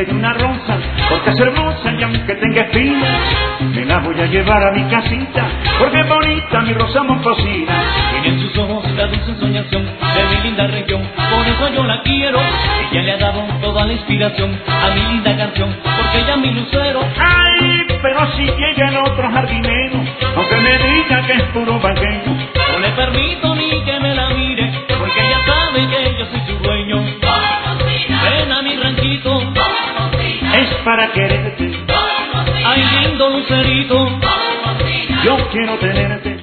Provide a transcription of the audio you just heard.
de una rosa, porque es hermosa y aunque tenga espinas, me la voy a llevar a mi casita, porque es bonita mi rosa momposina. Tiene en sus ojos la dulce ensoñación de mi linda región, por eso yo la quiero. Ella le ha dado toda la inspiración a mi linda canción, porque ella es mi lucero. Ay, pero si llega el otro jardinero, aunque me diga que es puro vaquero, no le permito ni que me la mire, porque ella sabe que yo soy su dueño. Ven a mi ranchito, es para quererte. ay lindo lucerito, Yo quiero tenerte.